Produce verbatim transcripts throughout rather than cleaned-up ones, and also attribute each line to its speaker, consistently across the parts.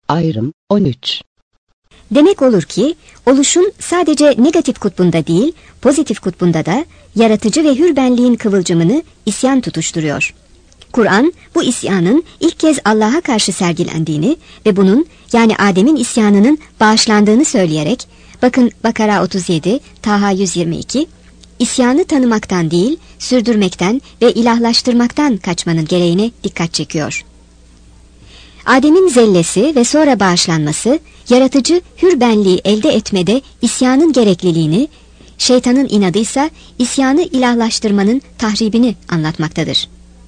Speaker 1: Ayrım on üç.
Speaker 2: Demek olur ki oluşun sadece negatif kutbunda değil, pozitif kutbunda da yaratıcı ve hür benliğin kıvılcımını isyan tutuşturuyor. Kur'an bu isyanın ilk kez Allah'a karşı sergilendiğini ve bunun yani Adem'in isyanının bağışlandığını söyleyerek, bakın Bakara otuz yedi, Taha yüz yirmi iki, isyanı tanımaktan değil, sürdürmekten ve ilahlaştırmaktan kaçmanın gereğine dikkat çekiyor. Adem'in zellesi ve sonra bağışlanması, yaratıcı hür benliği elde etmede isyanın gerekliliğini, şeytanın inadıysa isyanı ilahlaştırmanın tahribini anlatmaktadır.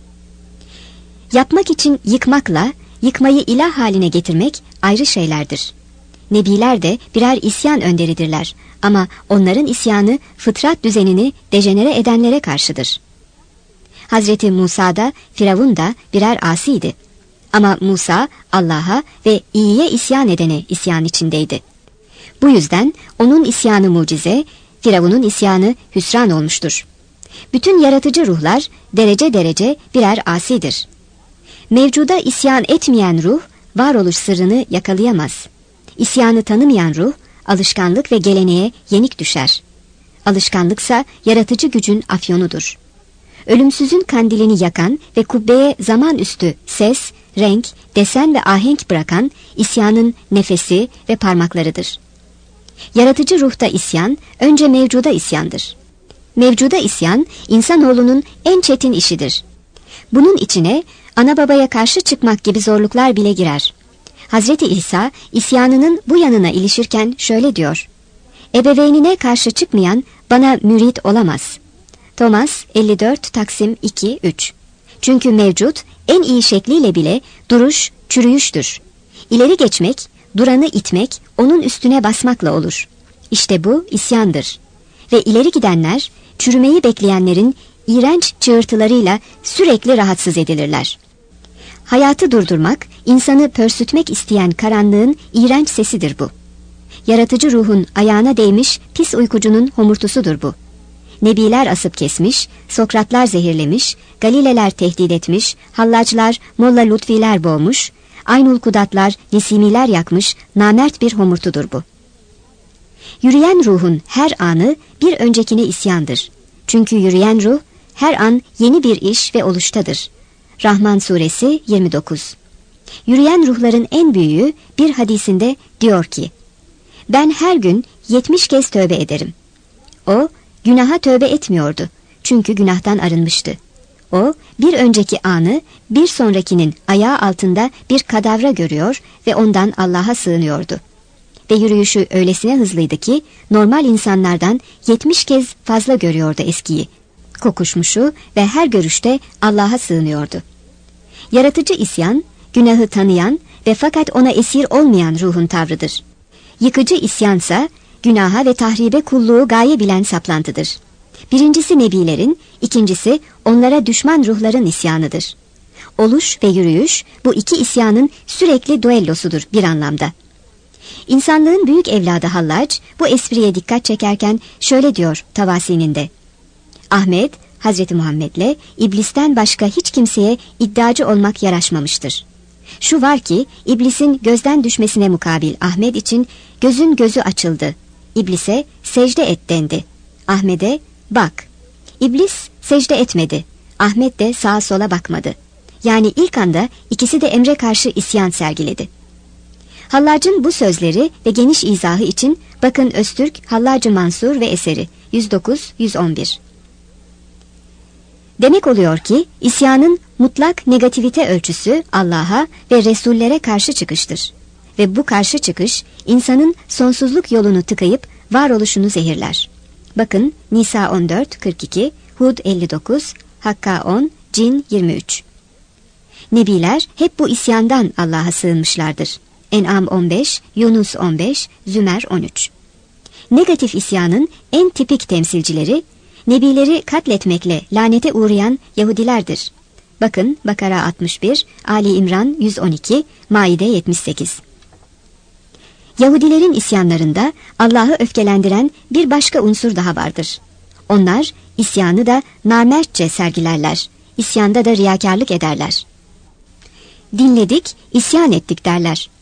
Speaker 2: Yapmak için yıkmakla, yıkmayı ilah haline getirmek ayrı şeylerdir. Nebiler de birer isyan önderidirler ama onların isyanı fıtrat düzenini dejenere edenlere karşıdır. Hazreti Musa da Firavun da birer asiydi. Ama Musa Allah'a ve iyiye isyan edene isyan içindeydi. Bu yüzden onun isyanı mucize, Firavun'un isyanı hüsran olmuştur. Bütün yaratıcı ruhlar derece derece birer asidir. Mevcuda isyan etmeyen ruh, varoluş sırrını yakalayamaz. İsyanı tanımayan ruh, alışkanlık ve geleneğe yenik düşer. Alışkanlıksa yaratıcı gücün afyonudur. Ölümsüzün kandilini yakan ve kubbeye zaman üstü ses, renk, desen ve ahenk bırakan isyanın nefesi ve parmaklarıdır. Yaratıcı ruhta isyan, önce mevcuda isyandır. Mevcuda isyan, insanoğlunun en çetin işidir. Bunun içine ana babaya karşı çıkmak gibi zorluklar bile girer. Hazreti İsa, isyanının bu yanına ilişirken şöyle diyor: ebeveynine karşı çıkmayan bana mürit olamaz. Thomas elli dört Taksim iki üç. Çünkü mevcut en iyi şekliyle bile duruş çürüyüştür. İleri geçmek, duranı itmek, onun üstüne basmakla olur. İşte bu isyandır. Ve ileri gidenler, çürümeyi bekleyenlerin iğrenç çığırtılarıyla sürekli rahatsız edilirler. Hayatı durdurmak, insanı pörsütmek isteyen karanlığın iğrenç sesidir bu. Yaratıcı ruhun ayağına değmiş pis uykucunun homurtusudur bu. Nebiler asıp kesmiş, Sokratlar zehirlemiş, Galileler tehdit etmiş, Hallaclar, Molla Lutfiler boğmuş, Aynul Kudatlar, Nesimiler yakmış, namert bir homurtudur bu. Yürüyen ruhun her anı bir öncekine isyandır. Çünkü yürüyen ruh her an yeni bir iş ve oluştadır. Rahman suresi yirmi dokuz. Yürüyen ruhların en büyüğü bir hadisinde diyor ki: ben her gün yetmiş kez tövbe ederim. O günaha tövbe etmiyordu. Çünkü günahtan arınmıştı. O bir önceki anı bir sonrakinin ayağı altında bir kadavra görüyor ve ondan Allah'a sığınıyordu. Ve yürüyüşü öylesine hızlıydı ki normal insanlardan yetmiş kez fazla görüyordu eskiyi. Kokuşmuşu ve her görüşte Allah'a sığınıyordu. Yaratıcı isyan, günahı tanıyan ve fakat ona esir olmayan ruhun tavrıdır. Yıkıcı isyansa, günaha ve tahribe kulluğu gaye bilen saplantıdır. Birincisi nebilerin, ikincisi onlara düşman ruhların isyanıdır. Oluş ve yürüyüş bu iki isyanın sürekli duellosudur bir anlamda. İnsanlığın büyük evladı Hallac bu espriye dikkat çekerken şöyle diyor Tavasi'ninde: Ahmet, Hazreti Muhammed'le iblisten başka hiç kimseye iddiacı olmak yaraşmamıştır. Şu var ki iblisin gözden düşmesine mukabil Ahmet için gözün gözü açıldı. İblise secde et dendi. Ahmet'e bak. İblis secde etmedi. Ahmet de sağa sola bakmadı. Yani ilk anda ikisi de emre karşı isyan sergiledi. Hallac'ın bu sözleri ve geniş izahı için bakın Öztürk, Hallacı Mansur ve eseri yüz dokuz yüz on bir. Demek oluyor ki isyanın mutlak negativite ölçüsü Allah'a ve Resullere karşı çıkıştır. Ve bu karşı çıkış insanın sonsuzluk yolunu tıkayıp varoluşunu zehirler. Bakın Nisa on dört kırk iki, Hud elli dokuz, Hakka on, Cin yirmi üç. Nebiler hep bu isyandan Allah'a sığınmışlardır. En'am on beş, Yunus on beş, Zümer on üç. Negatif isyanın en tipik temsilcileri, Nebileri katletmekle lanete uğrayan Yahudilerdir. Bakın Bakara altmış bir, Ali İmran yüz on iki, Maide yetmiş sekiz. Yahudilerin isyanlarında Allah'ı öfkelendiren bir başka unsur daha vardır. Onlar isyanı da namertçe sergilerler, isyanda da riyakarlık ederler. Dinledik, isyan ettik derler.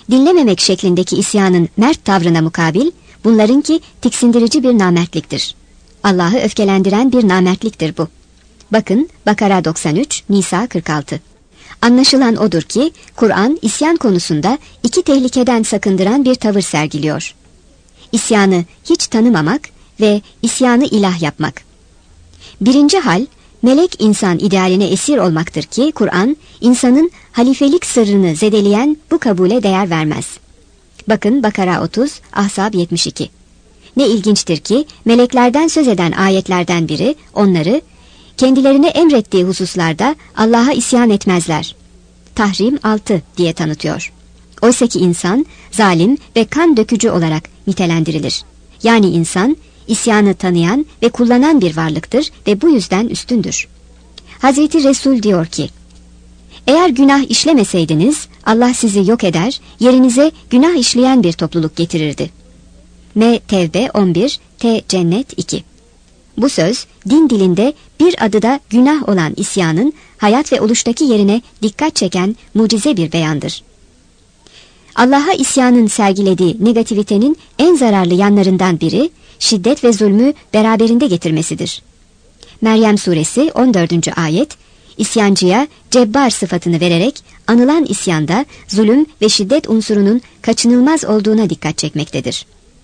Speaker 2: dinlememek şeklindeki isyanın mert tavrına mukabil, bunlarınki tiksindirici bir namertliktir. Allah'ı öfkelendiren bir namertliktir bu. Bakın Bakara doksan üç, Nisa kırk altı. Anlaşılan odur ki Kur'an isyan konusunda iki tehlikeden sakındıran bir tavır sergiliyor. İsyanı hiç tanımamak ve isyanı ilah yapmak. Birinci hal, melek insan idealine esir olmaktır ki Kur'an, insanın halifelik sırrını zedeleyen bu kabule değer vermez. Bakın Bakara otuz, Ahzab yetmiş iki. Ne ilginçtir ki meleklerden söz eden ayetlerden biri onları kendilerine emrettiği hususlarda Allah'a isyan etmezler. Tahrim altı diye tanıtıyor. Oysa ki insan zalim ve kan dökücü olarak nitelendirilir. Yani insan isyanı tanıyan ve kullanan bir varlıktır ve bu yüzden üstündür. Hazreti Resul diyor ki, eğer günah işlemeseydiniz Allah sizi yok eder, yerinize günah işleyen bir topluluk getirirdi. M. Tevbe on bir, T. Cennet iki. Bu söz din dilinde bir adı da günah olan isyanın hayat ve oluştaki yerine dikkat çeken mucize bir beyandır. Allah'a isyanın sergilediği negativitenin en zararlı yanlarından biri şiddet ve zulmü beraberinde getirmesidir. Meryem suresi on dördüncü ayet, isyancıya cebbar sıfatını vererek anılan isyanda zulüm ve şiddet unsurunun kaçınılmaz olduğuna dikkat çekmektedir.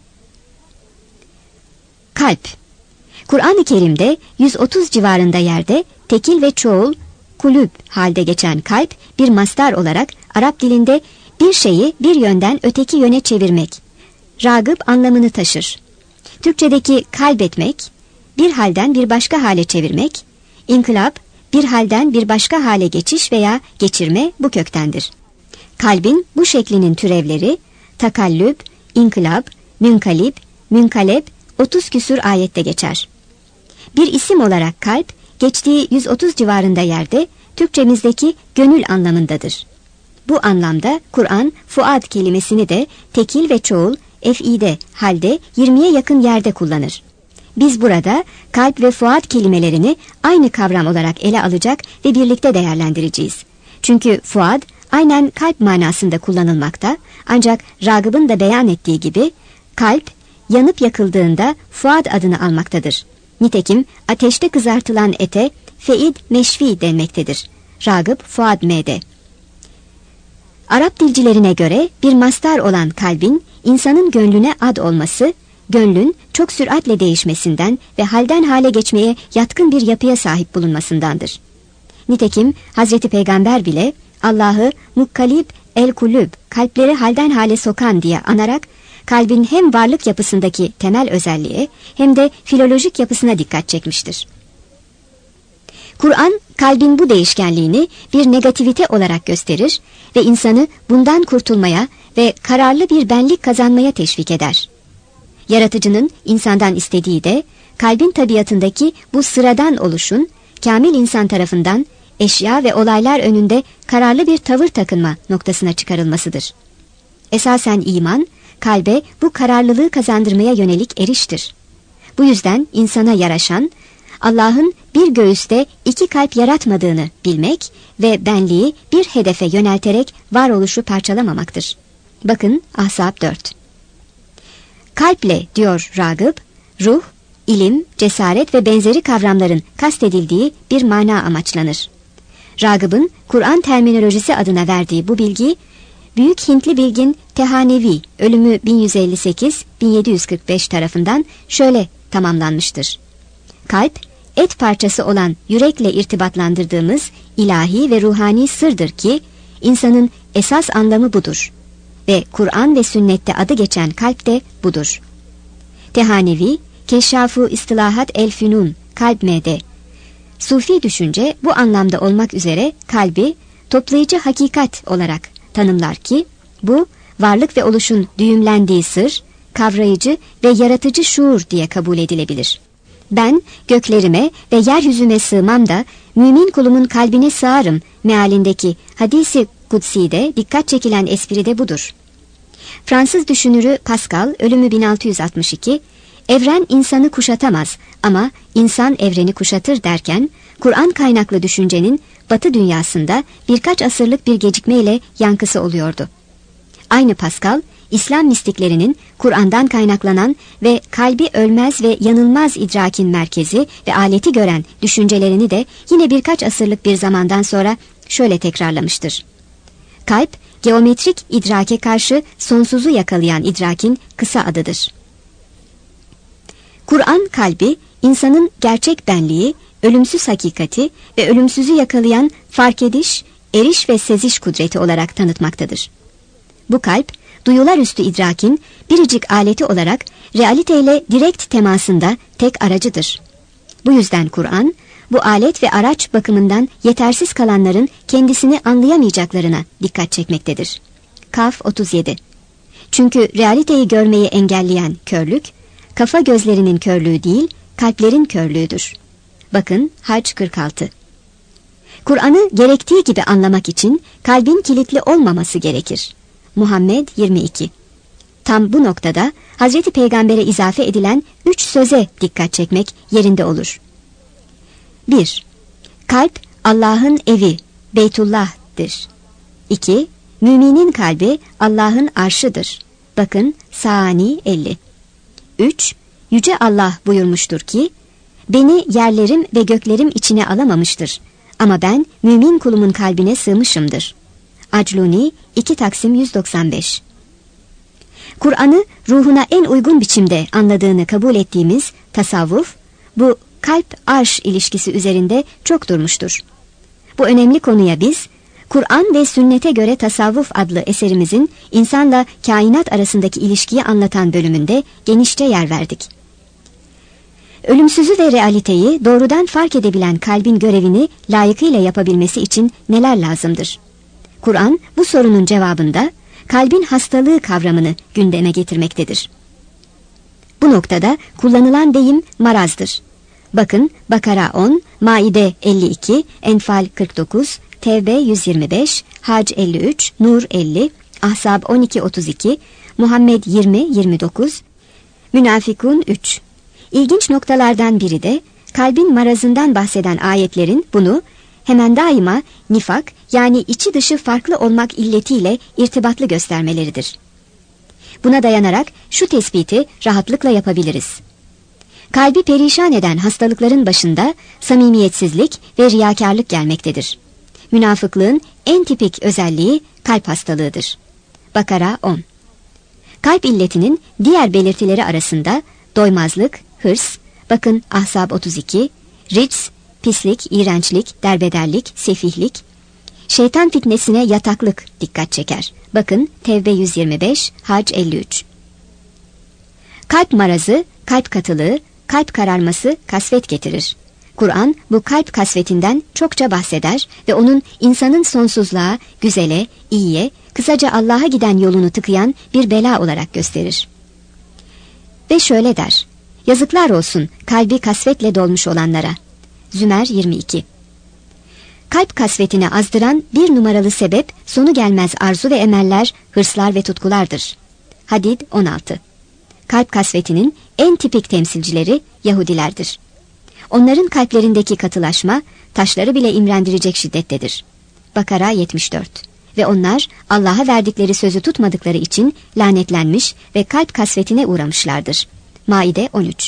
Speaker 2: Kalp. Kur'an-ı Kerim'de yüz otuz civarında yerde tekil ve çoğul kulüp halde geçen kalp bir mastar olarak Arap dilinde bir şeyi bir yönden öteki yöne çevirmek, ragıp anlamını taşır. Türkçedeki kalbetmek, bir halden bir başka hale çevirmek, inkılap, bir halden bir başka hale geçiş veya geçirme bu köktendir. Kalbin bu şeklinin türevleri takallüp, inkılap, münkalip, münkalep otuz küsur ayette geçer. Bir isim olarak kalp, geçtiği yüz otuz civarında yerde Türkçemizdeki gönül anlamındadır. Bu anlamda Kur'an fuad kelimesini de tekil ve çoğul ef'ide halde yirmiye yakın yerde kullanır. Biz burada kalp ve fuad kelimelerini aynı kavram olarak ele alacak ve birlikte değerlendireceğiz. Çünkü fuad aynen kalp manasında kullanılmakta, ancak Ragıb'ın da beyan ettiği gibi kalp yanıp yakıldığında fuad adını almaktadır. Nitekim ateşte kızartılan ete feid meşvi denmektedir. Ragıp Fuad M'de. Arap dilcilerine göre bir mastar olan kalbin insanın gönlüne ad olması, gönlün çok süratle değişmesinden ve halden hale geçmeye yatkın bir yapıya sahip bulunmasındandır. Nitekim Hazreti Peygamber bile Allah'ı mukkalib el-kulüb, kalpleri halden hale sokan diye anarak kalbin hem varlık yapısındaki temel özelliğe hem de filolojik yapısına dikkat çekmiştir. Kur'an kalbin bu değişkenliğini bir negativite olarak gösterir ve insanı bundan kurtulmaya ve kararlı bir benlik kazanmaya teşvik eder. Yaratıcının insandan istediği de kalbin tabiatındaki bu sıradan oluşun kamil insan tarafından eşya ve olaylar önünde kararlı bir tavır takınma noktasına çıkarılmasıdır. Esasen iman, kalbe bu kararlılığı kazandırmaya yönelik eriştir. Bu yüzden insana yaraşan, Allah'ın bir göğüste iki kalp yaratmadığını bilmek ve benliği bir hedefe yönelterek varoluşu parçalamamaktır. Bakın Ahzab dört. Kalple diyor Ragıp, ruh, ilim, cesaret ve benzeri kavramların kastedildiği bir mana amaçlanır. Ragıp'ın Kur'an terminolojisi adına verdiği bu bilgi, Büyük Hintli bilgin Tehanevi, ölümü bin yüz elli sekiz bin yedi yüz kırk beş tarafından şöyle tamamlanmıştır. Kalp, et parçası olan yürekle irtibatlandırdığımız ilahi ve ruhani sırdır ki, insanın esas anlamı budur. Ve Kur'an ve sünnette adı geçen kalp de budur. Tehanevi, Keşşaf-ı İstilahat el-Fünun, Kalp M'de. Sufi düşünce bu anlamda olmak üzere kalbi toplayıcı hakikat olarak tanımlar ki, bu varlık ve oluşun düğümlendiği sır, kavrayıcı ve yaratıcı şuur diye kabul edilebilir. Ben göklerime ve yeryüzüme sığmam da mümin kulumun kalbine sığarım mealindeki hadisi kutsi'de dikkat çekilen espri de budur. Fransız düşünürü Pascal, ölümü bin altı yüz altmış iki, evren insanı kuşatamaz ama insan evreni kuşatır derken, Kur'an kaynaklı düşüncenin Batı dünyasında birkaç asırlık bir gecikmeyle yankısı oluyordu. Aynı Pascal, İslam mistiklerinin Kur'an'dan kaynaklanan ve kalbi ölmez ve yanılmaz idrakin merkezi ve aleti gören düşüncelerini de yine birkaç asırlık bir zamandan sonra şöyle tekrarlamıştır. Kalp, geometrik idrake karşı sonsuzu yakalayan idrakin kısa adıdır. Kur'an kalbi, insanın gerçek benliği, ölümsüz hakikati ve ölümsüzü yakalayan fark ediş, eriş ve seziş kudreti olarak tanıtmaktadır. Bu kalp, duyular üstü idrakin biricik aleti olarak realiteyle direkt temasında tek aracıdır. Bu yüzden Kur'an, bu alet ve araç bakımından yetersiz kalanların kendisini anlayamayacaklarına dikkat çekmektedir. Kaf otuz yedi. Çünkü realiteyi görmeyi engelleyen körlük, kafa gözlerinin körlüğü değil, kalplerin körlüğüdür. Bakın Hac kırk altı. Kur'an'ı gerektiği gibi anlamak için kalbin kilitli olmaması gerekir. Muhammed yirmi iki. Tam bu noktada Hazreti Peygamber'e izafe edilen üç söze dikkat çekmek yerinde olur. bir. Kalp Allah'ın evi, Beytullah'dır. iki. Müminin kalbi Allah'ın arşıdır. Bakın Sani elli. üç. Yüce Allah buyurmuştur ki, beni yerlerim ve göklerim içine alamamıştır. Ama ben mümin kulumun kalbine sığmışımdır. Acluni iki Taksim yüz doksan beş. Kur'an'ı ruhuna en uygun biçimde anladığını kabul ettiğimiz tasavvuf, bu kalp-arş ilişkisi üzerinde çok durmuştur. Bu önemli konuya biz, Kur'an ve Sünnete göre Tasavvuf adlı eserimizin insanla kainat arasındaki ilişkiyi anlatan bölümünde genişçe yer verdik. Ölümsüzü ve realiteyi doğrudan fark edebilen kalbin görevini layıkıyla yapabilmesi için neler lazımdır? Kur'an bu sorunun cevabında kalbin hastalığı kavramını gündeme getirmektedir. Bu noktada kullanılan deyim marazdır. Bakın Bakara on, Maide elli iki, Enfal kırk dokuz, Tevbe yüz yirmi beş, Hac elli üç, Nur elli, Ahzab on iki otuz iki, Muhammed yirmi yirmi dokuz, Münafikun üç. İlginç noktalardan biri de kalbin marazından bahseden ayetlerin bunu hemen daima nifak, yani içi dışı farklı olmak illetiyle irtibatlı göstermeleridir. Buna dayanarak şu tespiti rahatlıkla yapabiliriz. Kalbi perişan eden hastalıkların başında samimiyetsizlik ve riyakarlık gelmektedir. Münafıklığın en tipik özelliği kalp hastalığıdır. Bakara on. Kalp illetinin diğer belirtileri arasında doymazlık, hırs, bakın Ahzab otuz iki, rics, pislik, iğrençlik, derbederlik, sefihlik, şeytan fitnesine yataklık dikkat çeker. Bakın Tevbe yüz yirmi beş, Hac elli üç. Kalp marazı, kalp katılığı, kalp kararması kasvet getirir. Kur'an bu kalp kasvetinden çokça bahseder ve onun insanın sonsuzluğa, güzele, iyiye, kısaca Allah'a giden yolunu tıkayan bir bela olarak gösterir. Ve şöyle der: yazıklar olsun kalbi kasvetle dolmuş olanlara. Zümer yirmi iki. Kalp kasvetini azdıran bir numaralı sebep sonu gelmez arzu ve emeller, hırslar ve tutkulardır. Hadid on altı. Kalp kasvetinin en tipik temsilcileri Yahudilerdir. Onların kalplerindeki katılaşma taşları bile imrendirecek şiddettedir. Bakara yetmiş dört. Ve onlar Allah'a verdikleri sözü tutmadıkları için lanetlenmiş ve kalp kasvetine uğramışlardır. Maide on üç.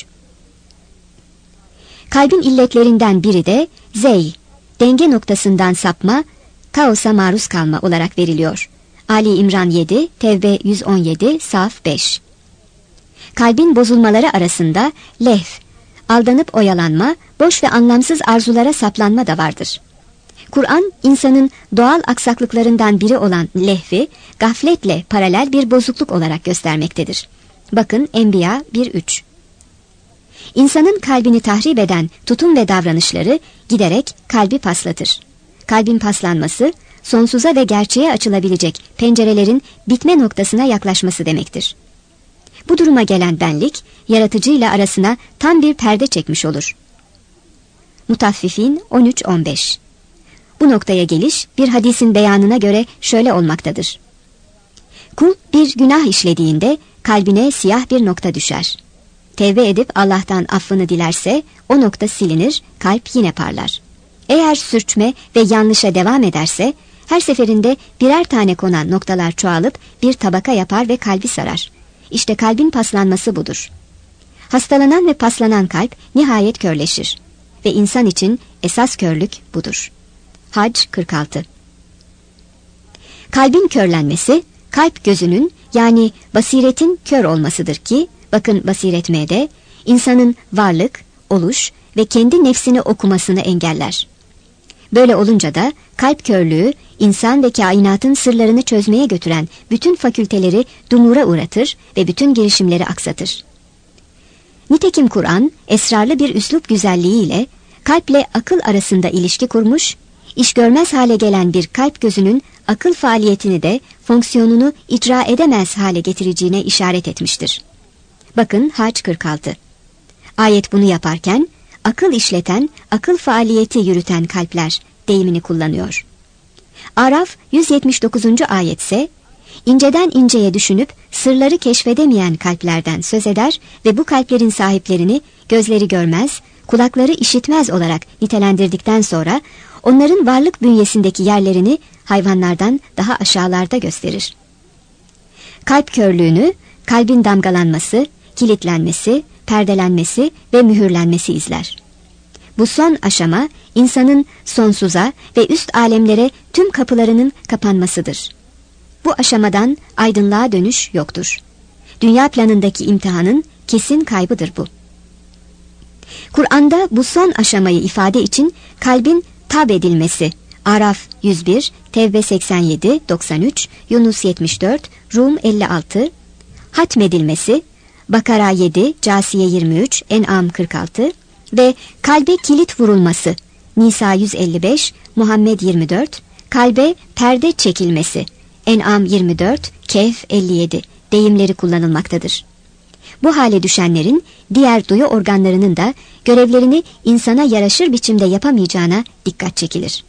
Speaker 2: Kalbin illetlerinden biri de zey, denge noktasından sapma, kaosa maruz kalma olarak veriliyor. Ali İmran yedi, Tevbe yüz on yedi, Saf beş. Kalbin bozulmaları arasında lehv, aldanıp oyalanma, boş ve anlamsız arzulara saplanma da vardır. Kur'an, insanın doğal aksaklıklarından biri olan lehvi, gafletle paralel bir bozukluk olarak göstermektedir. Bakın Enbiya bir üç. İnsanın kalbini tahrip eden tutum ve davranışları giderek kalbi paslatır. Kalbin paslanması, sonsuza ve gerçeğe açılabilecek pencerelerin bitme noktasına yaklaşması demektir. Bu duruma gelen benlik, yaratıcıyla arasına tam bir perde çekmiş olur. Mutaffifin on üç on beş. Bu noktaya geliş bir hadisin beyanına göre şöyle olmaktadır. Kul bir günah işlediğinde kalbine siyah bir nokta düşer. Tevbe edip Allah'tan affını dilerse o nokta silinir, kalp yine parlar. Eğer sürçme ve yanlışa devam ederse Her seferinde birer tane konan noktalar çoğalıp bir tabaka yapar ve kalbi sarar. İşte kalbin paslanması budur. Hastalanan ve paslanan kalp nihayet körleşir. Ve insan için esas körlük budur. Hac kırk altı. Kalbin körlenmesi, kalp gözünün yani basiretin kör olmasıdır ki, bakın basiret M'de, insanın varlık, oluş ve kendi nefsini okumasını engeller. Böyle olunca da kalp körlüğü, insan ve kainatın sırlarını çözmeye götüren bütün fakülteleri dumura uğratır ve bütün girişimleri aksatır. Nitekim Kur'an, esrarlı bir üslup güzelliğiyle, kalple akıl arasında ilişki kurmuş, iş görmez hale gelen bir kalp gözünün akıl faaliyetini de fonksiyonunu icra edemez hale getireceğine işaret etmiştir. Bakın Hac kırk altı. Ayet bunu yaparken, akıl işleten, akıl faaliyeti yürüten kalpler deyimini kullanıyor. Araf yüz yetmiş dokuzuncu ayet ise, inceden inceye düşünüp sırları keşfedemeyen kalplerden söz eder ve bu kalplerin sahiplerini gözleri görmez, kulakları işitmez olarak nitelendirdikten sonra onların varlık bünyesindeki yerlerini hayvanlardan daha aşağılarda gösterir. Kalp körlüğünü, kalbin damgalanması, kilitlenmesi, perdelenmesi ve mühürlenmesi izler. Bu son aşama insanın sonsuza ve üst alemlere tüm kapılarının kapanmasıdır. Bu aşamadan aydınlığa dönüş yoktur. Dünya planındaki imtihanın kesin kaybıdır bu. Kur'an'da bu son aşamayı ifade için kalbin tab edilmesi, Araf yüz bir, Tevbe seksen yedi doksan üç, Yunus yetmiş dört, Rum elli altı, hatmedilmesi, Bakara yedi, Câsiye yirmi üç, En'am kırk altı ve kalbe kilit vurulması, Nisa yüz elli beş, Muhammed yirmi dört, kalbe perde çekilmesi, En'am yirmi dört, Kehf elli yedi deyimleri kullanılmaktadır. Bu hale düşenlerin diğer duyu organlarının da görevlerini insana yaraşır biçimde yapamayacağına dikkat çekilir.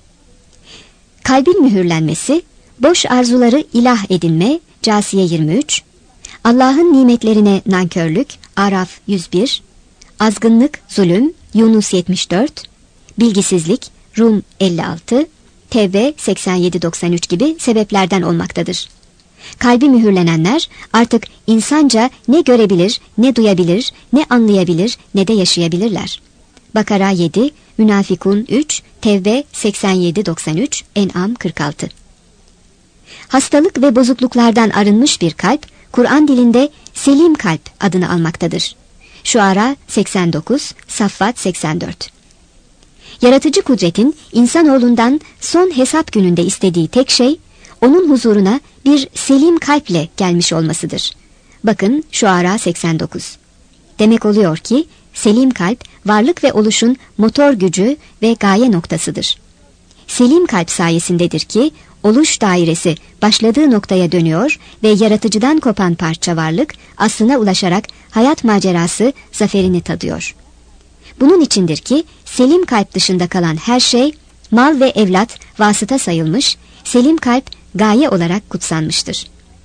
Speaker 2: Kalbin mühürlenmesi, boş arzuları ilah edinme, Câsiye yirmi üç, Allah'ın nimetlerine nankörlük, Araf yüz bir, azgınlık, zulüm, Yunus yetmiş dört, bilgisizlik, Rum elli altı, Tevbe seksen yedi doksan üç gibi sebeplerden olmaktadır. Kalbi mühürlenenler artık insanca ne görebilir, ne duyabilir, ne anlayabilir, ne de yaşayabilirler. Bakara yedi, Münafikun üç, Tevbe seksen yedi doksan üç, En'am kırk altı. Hastalık ve bozukluklardan arınmış bir kalp, Kur'an dilinde selim kalp adını almaktadır. Şuara seksen dokuz, Saffat seksen dört. Yaratıcı kudretin insanoğlundan son hesap gününde istediği tek şey, onun huzuruna bir selim kalple gelmiş olmasıdır. Bakın Şuara seksen dokuz. Demek oluyor ki selim kalp varlık ve oluşun motor gücü ve gaye noktasıdır. Selim kalp sayesindedir ki oluş dairesi başladığı noktaya dönüyor ve yaratıcıdan kopan parça varlık aslına ulaşarak hayat macerası zaferini tadıyor. Bunun içindir ki selim kalp dışında kalan her şey mal ve evlat vasıta sayılmış, selim kalp gaye olarak kutsanmıştır.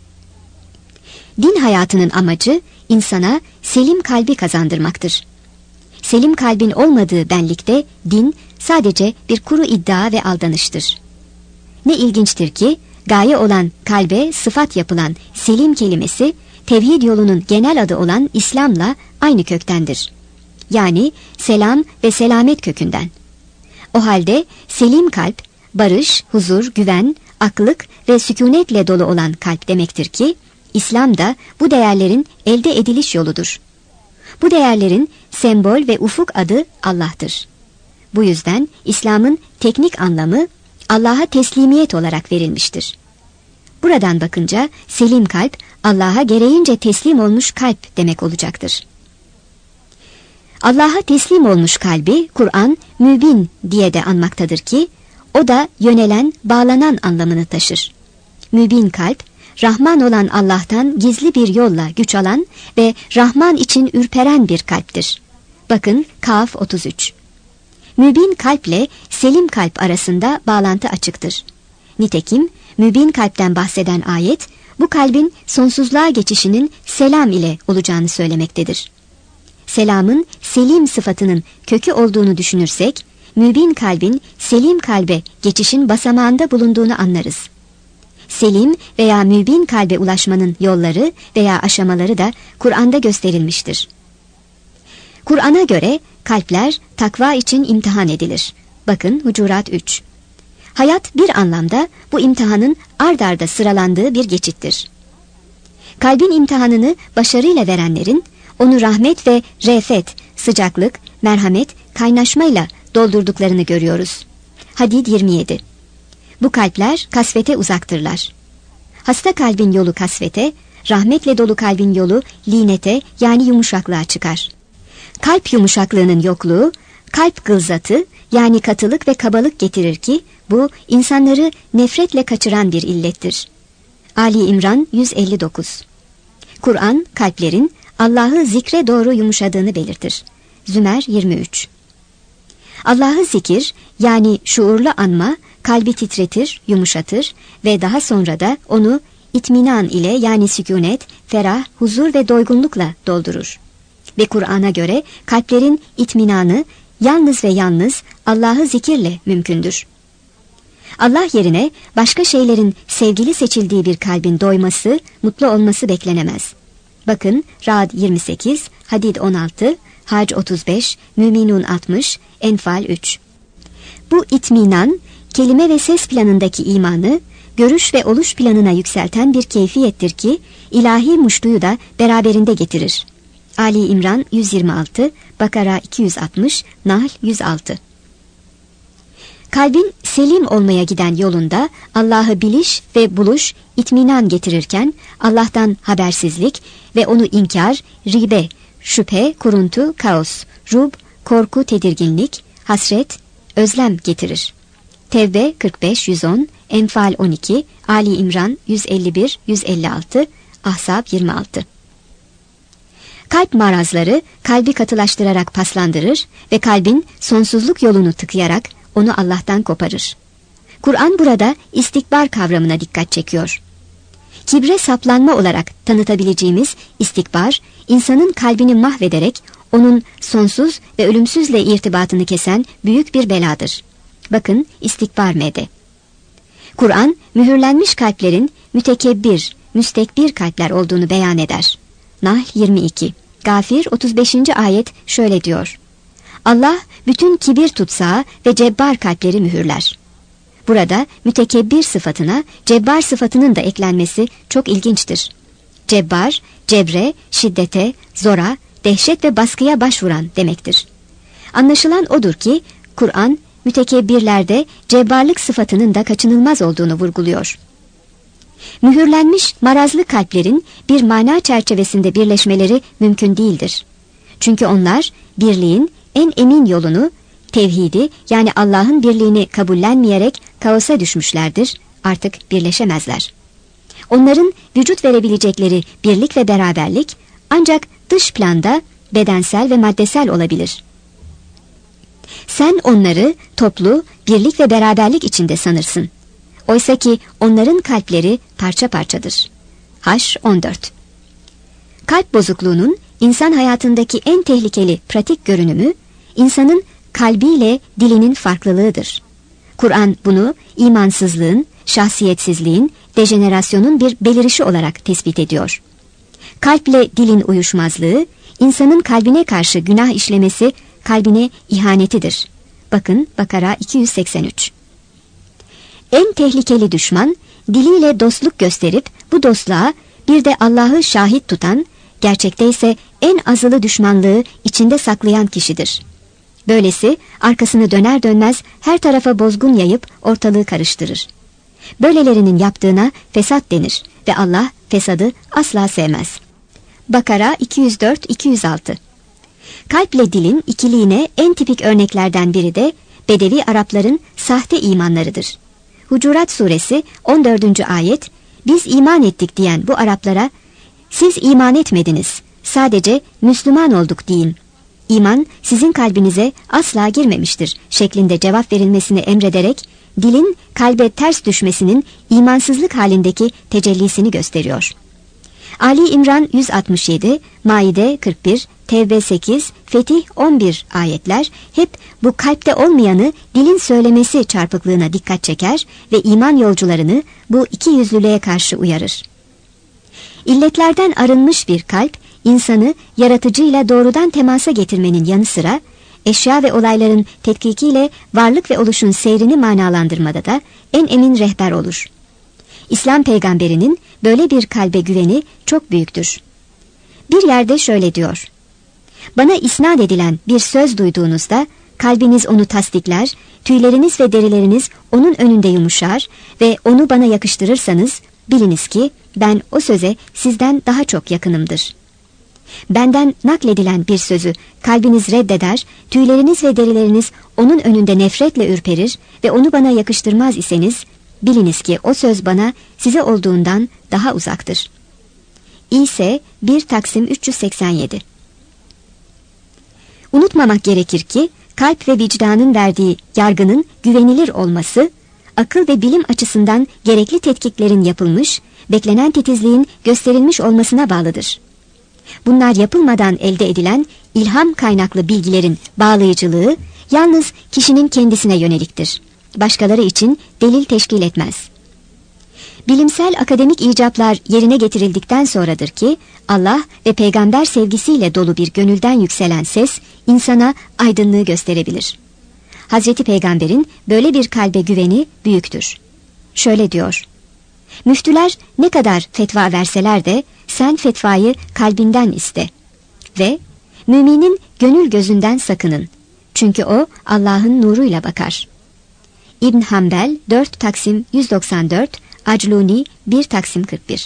Speaker 2: Din hayatının amacı insana selim kalbi kazandırmaktır. Selim kalbin olmadığı benlikte din sadece bir kuru iddia ve aldanıştır. Ne ilginçtir ki gaye olan kalbe sıfat yapılan selim kelimesi tevhid yolunun genel adı olan İslam'la aynı köktendir. Yani selam ve selamet kökünden. O halde selim kalp, barış, huzur, güven, aklık ve sükunetle dolu olan kalp demektir ki, İslam da bu değerlerin elde ediliş yoludur. Bu değerlerin sembol ve ufuk adı Allah'tır. Bu yüzden İslam'ın teknik anlamı Allah'a teslimiyet olarak verilmiştir. Buradan bakınca selim kalp, Allah'a gereğince teslim olmuş kalp demek olacaktır. Allah'a teslim olmuş kalbi Kur'an mübin diye de anmaktadır ki, o da yönelen, bağlanan anlamını taşır. Mübin kalp, Rahman olan Allah'tan gizli bir yolla güç alan ve Rahman için ürperen bir kalptir. Bakın Kaf otuz üç. Mübin kalple selim kalp arasında bağlantı açıktır. Nitekim mübin kalpten bahseden ayet, bu kalbin sonsuzluğa geçişinin selam ile olacağını söylemektedir. Selamın selim sıfatının kökü olduğunu düşünürsek, mübin kalbin selim kalbe geçişin basamağında bulunduğunu anlarız. Selim veya mübin kalbe ulaşmanın yolları veya aşamaları da Kur'an'da gösterilmiştir. Kur'an'a göre kalpler takva için imtihan edilir. Bakın Hucurat üç. Hayat bir anlamda bu imtihanın ard arda sıralandığı bir geçittir. Kalbin imtihanını başarıyla verenlerin onu rahmet ve refet, sıcaklık, merhamet, kaynaşmayla doldurduklarını görüyoruz. Hadid yirmi yedi. Bu kalpler kasvete uzaktırlar. Hasta kalbin yolu kasvete, rahmetle dolu kalbin yolu linete yani yumuşaklığa çıkar. Kalp yumuşaklığının yokluğu, kalp gılzatı yani katılık ve kabalık getirir ki bu insanları nefretle kaçıran bir illettir. Ali İmran yüz elli dokuz. Kur'an kalplerin Allah'ı zikre doğru yumuşadığını belirtir. Zümer yirmi üç. Allah'ı zikir yani şuurlu anma kalbi titretir, yumuşatır ve daha sonra da onu itminan ile yani sükunet, ferah, huzur ve doygunlukla doldurur. Ve Kur'an'a göre kalplerin itminanı yalnız ve yalnız Allah'ı zikirle mümkündür. Allah yerine başka şeylerin sevgili seçildiği bir kalbin doyması, mutlu olması beklenemez. Bakın Ra'd yirmi sekiz, Hadid on altı, Hac otuz beş, Müminun altmış, Enfal üç. Bu itminan, kelime ve ses planındaki imanı, görüş ve oluş planına yükselten bir keyfiyettir ki, ilahi muştuyu da beraberinde getirir. Ali İmran yüz yirmi altı, Bakara iki yüz altmış, Nahl yüz altı. Kalbin selim olmaya giden yolunda Allah'ı biliş ve buluş, itminan getirirken Allah'tan habersizlik ve onu inkar, ribe, şüphe, kuruntu, kaos, rub, korku, tedirginlik, hasret, özlem getirir. Tevbe kırk beş yüz on, Enfal on iki, Ali İmran yüz elli bir yüz elli altı, Ahzab yirmi altı. Kalp marazları kalbi katılaştırarak paslandırır ve kalbin sonsuzluk yolunu tıkayarak onu Allah'tan koparır. Kur'an burada istikbar kavramına dikkat çekiyor. Kibre saplanma olarak tanıtabileceğimiz istikbar, insanın kalbini mahvederek onun sonsuz ve ölümsüzle irtibatını kesen büyük bir beladır. Bakın istikbar mede. Kur'an mühürlenmiş kalplerin mütekebbir, müstekbir kalpler olduğunu beyan eder. Nahl yirmi iki. Gafir otuz beşinci ayet şöyle diyor. Allah bütün kibir tutsağı ve cebbar kalpleri mühürler. Burada mütekebbir sıfatına cebbar sıfatının da eklenmesi çok ilginçtir. Cebbar, cebre, şiddete, zora, dehşet ve baskıya başvuran demektir. Anlaşılan odur ki Kur'an mütekebbirlerde cebbarlık sıfatının da kaçınılmaz olduğunu vurguluyor. Mühürlenmiş marazlı kalplerin bir mana çerçevesinde birleşmeleri mümkün değildir. Çünkü onlar birliğin en emin yolunu, tevhidi yani Allah'ın birliğini kabullenmeyerek kaosa düşmüşlerdir, artık birleşemezler. Onların vücut verebilecekleri birlik ve beraberlik ancak dış planda bedensel ve maddesel olabilir. Sen onları toplu, birlik ve beraberlik içinde sanırsın. Oysa ki onların kalpleri parça parçadır. Haş on dört. Kalp bozukluğunun insan hayatındaki en tehlikeli pratik görünümü, insanın kalbiyle dilinin farklılığıdır. Kur'an bunu imansızlığın, şahsiyetsizliğin, dejenerasyonun bir belirişi olarak tespit ediyor. Kalple dilin uyuşmazlığı, insanın kalbine karşı günah işlemesi, kalbine ihanetidir. Bakın Bakara iki yüz seksen üç. En tehlikeli düşman, diliyle dostluk gösterip bu dostluğa bir de Allah'ı şahit tutan, gerçekte ise en azılı düşmanlığı içinde saklayan kişidir. Böylesi arkasını döner dönmez her tarafa bozgun yayıp ortalığı karıştırır. Böylelerinin yaptığına fesat denir ve Allah fesadı asla sevmez. Bakara iki yüz dört iki yüz altı. Kalple dilin ikiliğine en tipik örneklerden biri de Bedevi Arapların sahte imanlarıdır. Hucurat suresi on dördüncü ayet, biz iman ettik diyen bu Araplara, siz iman etmediniz, sadece Müslüman olduk deyin. İman sizin kalbinize asla girmemiştir şeklinde cevap verilmesini emrederek, dilin kalbe ters düşmesinin imansızlık halindeki tecellisini gösteriyor. Ali İmran yüz altmış yedi, Maide kırk bir, Tevbe sekiz, Fetih on bir ayetler hep bu kalpte olmayanı dilin söylemesi çarpıklığına dikkat çeker ve iman yolcularını bu iki yüzlülüğe karşı uyarır. İlletlerden arınmış bir kalp, insanı yaratıcıyla doğrudan temasa getirmenin yanı sıra, eşya ve olayların tetkikiyle varlık ve oluşun seyrini manalandırmada da en emin rehber olur. İslam peygamberinin böyle bir kalbe güveni çok büyüktür. Bir yerde şöyle diyor: bana isnat edilen bir söz duyduğunuzda kalbiniz onu tasdikler, tüyleriniz ve derileriniz onun önünde yumuşar ve onu bana yakıştırırsanız biliniz ki ben o söze sizden daha çok yakınımdır. Benden nakledilen bir sözü kalbiniz reddeder, tüyleriniz ve derileriniz onun önünde nefretle ürperir ve onu bana yakıştırmaz iseniz biliniz ki o söz bana size olduğundan daha uzaktır. İse bir Taksim üç yüz seksen yedi. Unutmamak gerekir ki kalp ve vicdanın verdiği yargının güvenilir olması, akıl ve bilim açısından gerekli tetkiklerin yapılmış, beklenen titizliğin gösterilmiş olmasına bağlıdır. Bunlar yapılmadan elde edilen ilham kaynaklı bilgilerin bağlayıcılığı yalnız kişinin kendisine yöneliktir. Başkaları için delil teşkil etmez. Bilimsel akademik icaplar yerine getirildikten sonradır ki Allah ve peygamber sevgisiyle dolu bir gönülden yükselen ses insana aydınlığı gösterebilir. Hazreti Peygamber'in böyle bir kalbe güveni büyüktür. Şöyle diyor: müftüler ne kadar fetva verseler de sen fetvayı kalbinden iste ve müminin gönül gözünden sakının. Çünkü o Allah'ın nuruyla bakar. İbn Hanbel dört Taksim yüz doksan dört, Acluni bir Taksim kırk bir.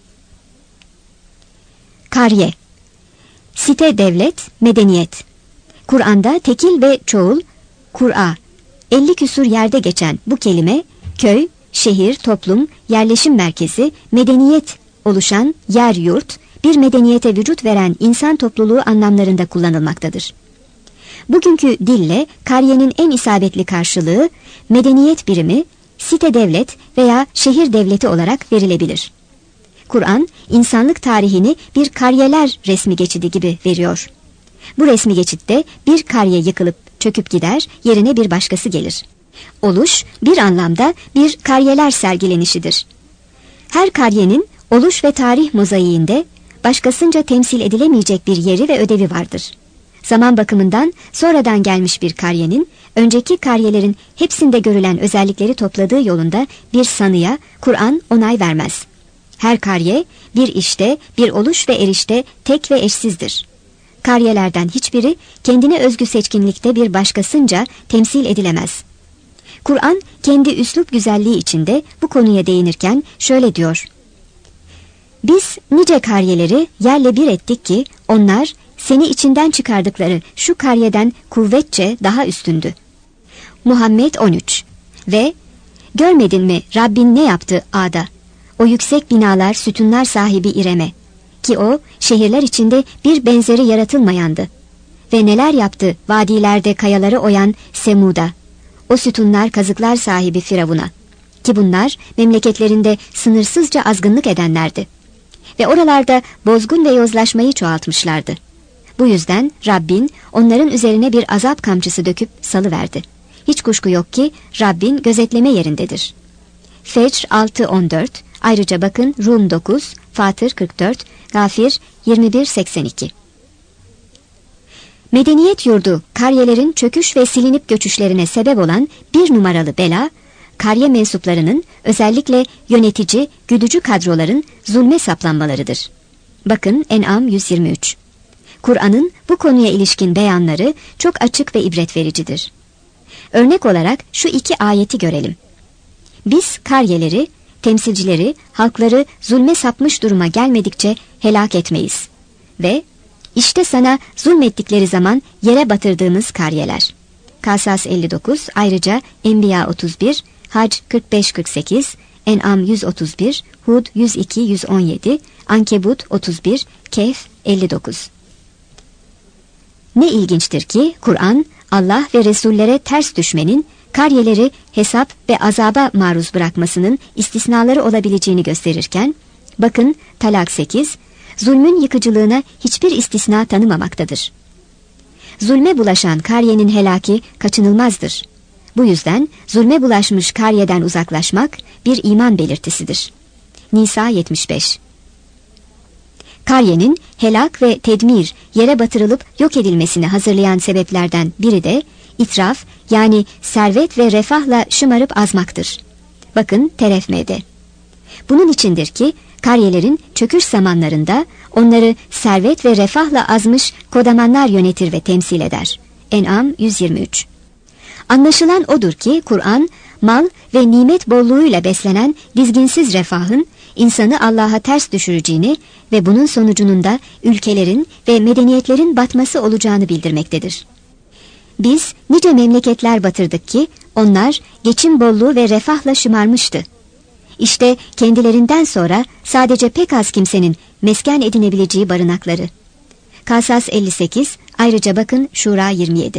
Speaker 2: Kariye, site, devlet, medeniyet. Kur'an'da tekil ve çoğul, Kur'a, elli küsur yerde geçen bu kelime köy, şehir, toplum, yerleşim merkezi, medeniyet oluşan yer yurt, bir medeniyete vücut veren insan topluluğu anlamlarında kullanılmaktadır. Bugünkü dille kariyenin en isabetli karşılığı medeniyet birimi, site devlet veya şehir devleti olarak verilebilir. Kur'an, insanlık tarihini bir kariyeler resmi geçidi gibi veriyor. Bu resmi geçitte bir kariye yıkılıp çöküp gider, yerine bir başkası gelir. Oluş, bir anlamda bir kariyeler sergilenişidir. Her kariyenin oluş ve tarih mozaiğinde başkasınca temsil edilemeyecek bir yeri ve ödevi vardır. Zaman bakımından sonradan gelmiş bir kariyenin, önceki kariyelerin hepsinde görülen özellikleri topladığı yolunda bir sanıya Kur'an onay vermez. Her kariye bir işte, bir oluş ve erişte tek ve eşsizdir. Kariyelerden hiçbiri kendine özgü seçkinlikte bir başkasınca temsil edilemez. Kur'an kendi üslup güzelliği içinde bu konuya değinirken şöyle diyor: biz nice kariyeleri yerle bir ettik ki onlar seni içinden çıkardıkları şu kariyeden kuvvetçe daha üstündü. Muhammed on üç. Ve görmedin mi Rabbin ne yaptı Ad'a? O yüksek binalar, sütunlar sahibi İrem'e, ki o şehirler içinde bir benzeri yaratılmayandı. Ve neler yaptı vadilerde kayaları oyan Semud'a, o sütunlar kazıklar sahibi Firavun'a, ki bunlar memleketlerinde sınırsızca azgınlık edenlerdi. Ve oralarda bozgun ve yozlaşmayı çoğaltmışlardı. Bu yüzden Rabbin onların üzerine bir azap kamçısı döküp salıverdi. Hiç kuşku yok ki Rabbin gözetleme yerindedir. Fecr altı on dört, ayrıca bakın Rum dokuz, Fatır kırk dört, Gafir yirmi bir seksen iki. Medeniyet yurdu kariyelerin çöküş ve silinip göçüşlerine sebep olan bir numaralı bela, kariye mensuplarının, özellikle yönetici, güdücü kadroların zulme saplanmalarıdır. Bakın En'am yüz yirmi üç. Kur'an'ın bu konuya ilişkin beyanları çok açık ve ibret vericidir. Örnek olarak şu iki ayeti görelim. Biz kariyeleri, temsilcileri, halkları zulme sapmış duruma gelmedikçe helak etmeyiz. Ve işte sana zulmettikleri zaman yere batırdığımız kariyeler. Kasas elli dokuz, ayrıca Enbiya otuz bir, Hac kırk beş kırk sekiz, En'am yüz otuz bir, Hud yüz iki yüz on yedi, Ankebut otuz bir, Kehf elli dokuz. Ne ilginçtir ki Kur'an, Allah ve Resullere ters düşmenin, kariyeleri hesap ve azaba maruz bırakmasının istisnaları olabileceğini gösterirken, Bakın Talak sekiz, zulmün yıkıcılığına hiçbir istisna tanımamaktadır. Zulme bulaşan kariyenin helaki kaçınılmazdır. Bu yüzden zulme bulaşmış kariyeden uzaklaşmak bir iman belirtisidir. Nisa yetmiş beş. Kariyenin helak ve tedmir, yere batırılıp yok edilmesini hazırlayan sebeplerden biri de itraf, yani servet ve refahla şımarıp azmaktır. Bakın Terefme'de. Bunun içindir ki kariyelerin çöküş zamanlarında onları servet ve refahla azmış kodamanlar yönetir ve temsil eder. En'am yüz yirmi üç. Anlaşılan odur ki Kur'an, mal ve nimet bolluğuyla beslenen dizginsiz refahın insanı Allah'a ters düşüreceğini ve bunun sonucunun da ülkelerin ve medeniyetlerin batması olacağını bildirmektedir. Biz nice memleketler batırdık ki onlar geçim bolluğu ve refahla şımarmıştı. İşte kendilerinden sonra sadece pek az kimsenin mesken edinebileceği barınakları. Kasas elli sekiz, ayrıca bakın Şura yirmi yedi.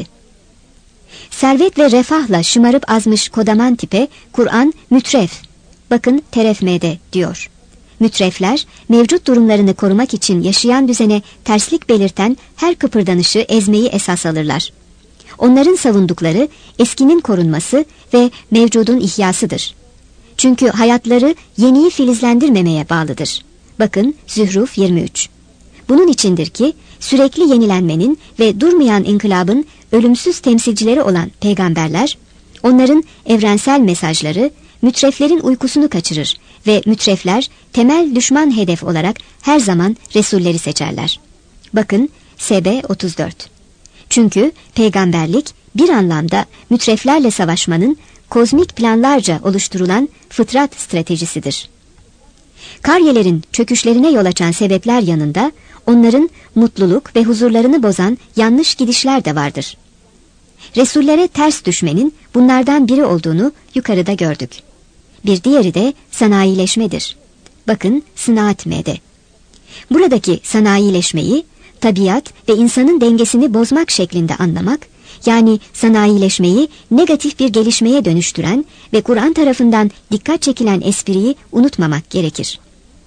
Speaker 2: Servet ve refahla şımarıp azmış kodaman tipe Kur'an mütref, bakın Terefme'de diyor. Mütrefler, mevcut durumlarını korumak için yaşayan düzene terslik belirten her kıpırdanışı ezmeyi esas alırlar. Onların savundukları eskinin korunması ve mevcudun ihyasıdır. Çünkü hayatları yeniyi filizlendirmemeye bağlıdır. Bakın Zühruf yirmi üç. Bunun içindir ki sürekli yenilenmenin ve durmayan inkılabın ölümsüz temsilcileri olan peygamberler, onların evrensel mesajları mütreflerin uykusunu kaçırır ve mütrefler temel düşman hedef olarak her zaman Resulleri seçerler. Bakın Sebe otuz dört. Çünkü peygamberlik bir anlamda mütreflerle savaşmanın kozmik planlarca oluşturulan fıtrat stratejisidir. Karyelerin çöküşlerine yol açan sebepler yanında onların mutluluk ve huzurlarını bozan yanlış gidişler de vardır. Resullere ters düşmenin bunlardan biri olduğunu yukarıda gördük. Bir diğeri de sanayileşmedir. Bakın Sınaat M'de. Buradaki sanayileşmeyi tabiat ve insanın dengesini bozmak şeklinde anlamak, yani sanayileşmeyi negatif bir gelişmeye dönüştüren ve Kur'an tarafından dikkat çekilen espriyi unutmamak gerekir.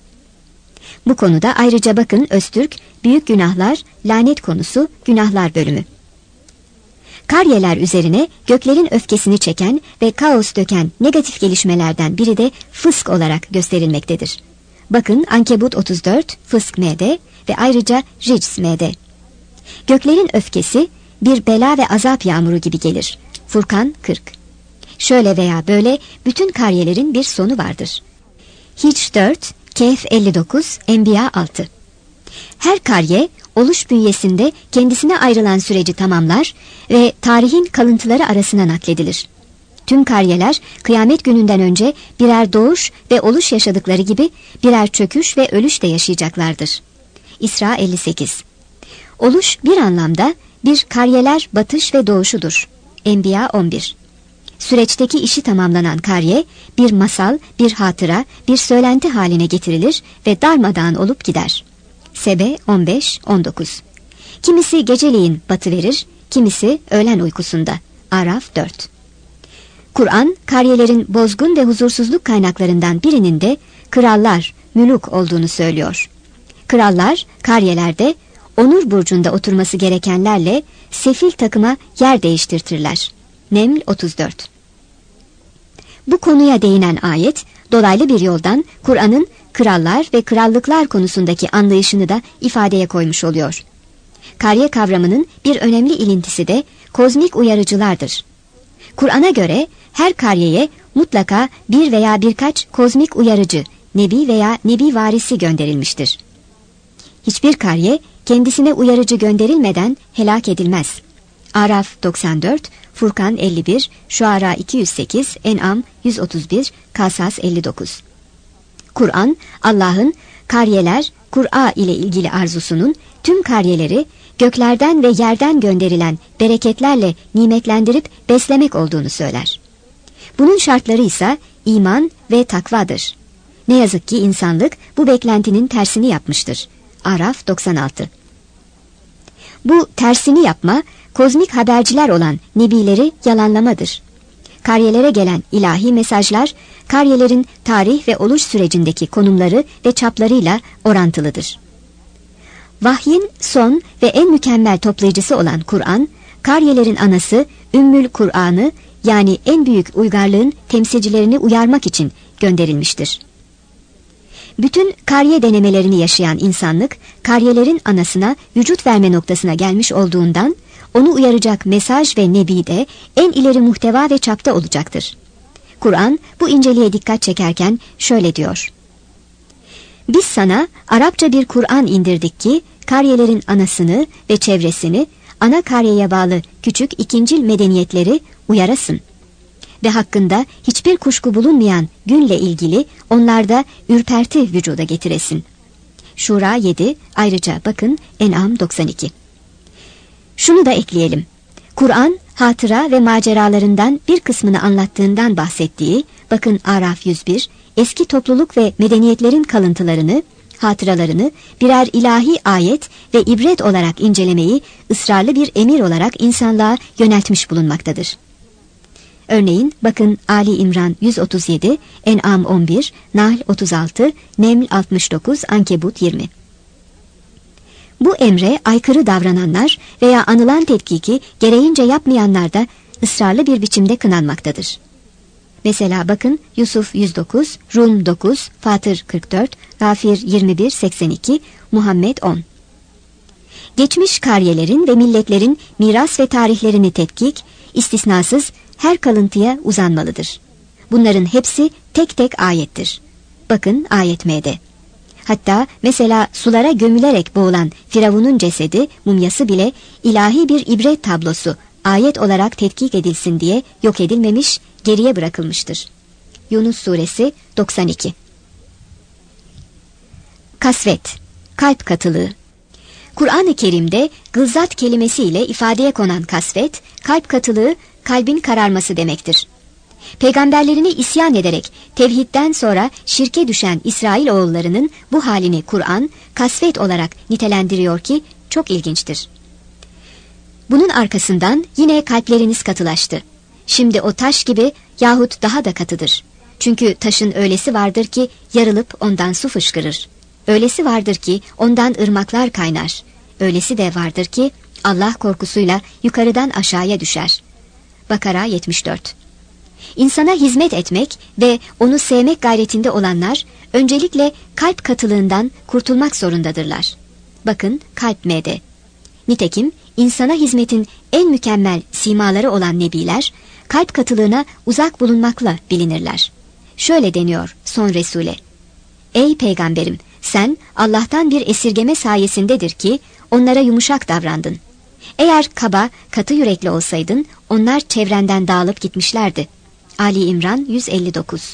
Speaker 2: Bu konuda ayrıca bakın Öztürk, Büyük Günahlar, Lanet Konusu, Günahlar bölümü. Karyeler üzerine göklerin öfkesini çeken ve kaos döken negatif gelişmelerden biri de fısk olarak gösterilmektedir. Bakın Ankebut otuz dört, Fısk M'de ve ayrıca Rics M'de. Göklerin öfkesi bir bela ve azap yağmuru gibi gelir. Furkan kırk. Şöyle veya böyle bütün karyelerin bir sonu vardır. Hicr dört, Kehf elli dokuz, Enbiya altı. Her karye oluş bünyesinde kendisine ayrılan süreci tamamlar ve tarihin kalıntıları arasına nakledilir. Tüm karyeler kıyamet gününden önce birer doğuş ve oluş yaşadıkları gibi birer çöküş ve ölüş de yaşayacaklardır. İsra elli sekiz. Oluş bir anlamda bir karyeler batış ve doğuşudur. Enbiya on bir. Süreçteki işi tamamlanan karye bir masal, bir hatıra, bir söylenti haline getirilir ve darmadağın olup gider. Sebe on beş on dokuz. Kimisi geceleyin batıverir, kimisi öğlen uykusunda. Araf dört. Kur'an, karyelerin bozgun ve huzursuzluk kaynaklarından birinin de krallar, müluk olduğunu söylüyor. Krallar, karyelerde onur burcunda oturması gerekenlerle sefil takıma yer değiştirtirler. Neml otuz dört. Bu konuya değinen ayet, dolaylı bir yoldan Kur'an'ın krallar ve krallıklar konusundaki anlayışını da ifadeye koymuş oluyor. Karye kavramının bir önemli ilintisi de kozmik uyarıcılardır. Kur'an'a göre her karyeye mutlaka bir veya birkaç kozmik uyarıcı, nebi veya nebi varisi gönderilmiştir. Hiçbir karye kendisine uyarıcı gönderilmeden helak edilmez. Araf doksan dört, Furkan elli bir, Şuara iki yüz sekiz, En'am yüz otuz bir, Kasas elli dokuz. Kur'an, Allah'ın karyeler, Kur'a ile ilgili arzusunun tüm karyeleri göklerden ve yerden gönderilen bereketlerle nimetlendirip beslemek olduğunu söyler. Bunun şartları ise iman ve takvadır. Ne yazık ki insanlık bu beklentinin tersini yapmıştır. Araf doksan altı. Bu tersini yapma, kozmik haberciler olan nebileri yalanlamadır. Karyelere gelen ilahi mesajlar, karyelerin tarih ve oluş sürecindeki konumları ve çaplarıyla orantılıdır. Vahyin son ve en mükemmel toplayıcısı olan Kur'an, karyelerin anası Ümmül Kur'an'ı, yani en büyük uygarlığın temsilcilerini uyarmak için gönderilmiştir. Bütün karye denemelerini yaşayan insanlık, karyelerin anasına vücut verme noktasına gelmiş olduğundan, onu uyaracak mesaj ve nebi de en ileri muhteva ve çapta olacaktır. Kur'an bu inceliğe dikkat çekerken şöyle diyor: Biz sana Arapça bir Kur'an indirdik ki, karyelerin anasını ve çevresini, ana karyeye bağlı küçük ikincil medeniyetleri uyarasın ve hakkında hiçbir kuşku bulunmayan günle ilgili onlarda ürperti vücuda getiresin. Şura yedi, ayrıca bakın En'am doksan iki. Şunu da ekleyelim. Kur'an, hatıra ve maceralarından bir kısmını anlattığından bahsettiği, bakın Araf yüz bir, eski topluluk ve medeniyetlerin kalıntılarını, hatıralarını birer ilahi ayet ve ibret olarak incelemeyi ısrarlı bir emir olarak insanlığa yöneltmiş bulunmaktadır. Örneğin bakın Ali İmran yüz otuz yedi, En'am on bir, Nahl otuz altı, Neml altmış dokuz, Ankebut yirmi. Bu emre aykırı davrananlar veya anılan tetkiki gereğince yapmayanlar da ısrarlı bir biçimde kınanmaktadır. Mesela bakın Yusuf yüz dokuz, Rum dokuz, Fatır kırk dört, Gafir yirmi bir seksen iki, Muhammed on. Geçmiş karyelerin ve milletlerin miras ve tarihlerini tetkik, istisnasız her kalıntıya uzanmalıdır. Bunların hepsi tek tek ayettir. Bakın ayet M'de. Hatta mesela sulara gömülerek boğulan Firavun'un cesedi, mumyası bile ilahi bir ibret tablosu, ayet olarak tetkik edilsin diye yok edilmemiş, geriye bırakılmıştır. Yunus suresi doksan iki. Kasvet, kalp katılığı. Kur'an-ı Kerim'de gılzat kelimesiyle ifadeye konan kasvet, kalp katılığı, kalbin kararması demektir. Peygamberlerini isyan ederek tevhidden sonra şirke düşen İsrailoğullarının bu halini Kur'an kasvet olarak nitelendiriyor ki çok ilginçtir. Bunun arkasından yine kalpleriniz katılaştı. Şimdi o taş gibi yahut daha da katıdır. Çünkü taşın öylesi vardır ki yarılıp ondan su fışkırır. Öylesi vardır ki ondan ırmaklar kaynar. Öylesi de vardır ki Allah korkusuyla yukarıdan aşağıya düşer. Bakara yetmiş dört. İnsana hizmet etmek ve onu sevmek gayretinde olanlar öncelikle kalp katılığından kurtulmak zorundadırlar. Bakın kalp M'de. Nitekim insana hizmetin en mükemmel simaları olan nebiler kalp katılığına uzak bulunmakla bilinirler. Şöyle deniyor son Resul'e: Ey peygamberim, sen Allah'tan bir esirgeme sayesindedir ki onlara yumuşak davrandın. Eğer kaba, katı yürekli olsaydın onlar çevrenden dağılıp gitmişlerdi. Ali İmran yüz elli dokuz.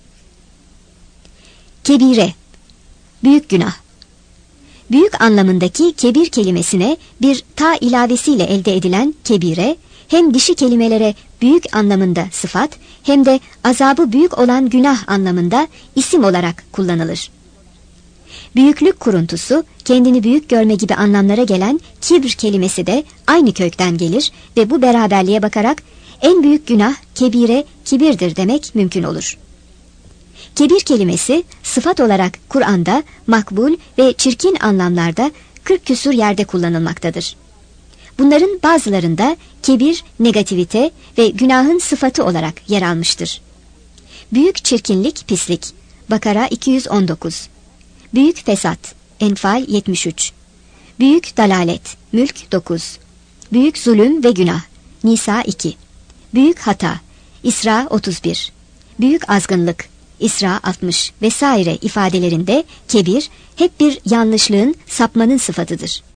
Speaker 2: Kebire, büyük günah. Büyük anlamındaki kebir kelimesine bir ta ilavesiyle elde edilen kebire, hem dişi kelimelere büyük anlamında sıfat, hem de azabı büyük olan günah anlamında isim olarak kullanılır. Büyüklük kuruntusu, kendini büyük görme gibi anlamlara gelen kibr kelimesi de aynı kökten gelir ve bu beraberliğe bakarak en büyük günah kebire, kibirdir demek mümkün olur. Kebir kelimesi sıfat olarak Kur'an'da makbul ve çirkin anlamlarda kırk küsur yerde kullanılmaktadır. Bunların bazılarında kebir, negativite ve günahın sıfatı olarak yer almıştır. Büyük çirkinlik, pislik. Bakara iki yüz on dokuz. Büyük fesat. Enfal yetmiş üç. Büyük dalalet. Mülk dokuz. Büyük zulüm ve günah. Nisa iki. Büyük hata. İsra otuz bir. Büyük azgınlık. İsra altmış vesaire ifadelerinde kebir hep bir yanlışlığın, sapmanın sıfatıdır.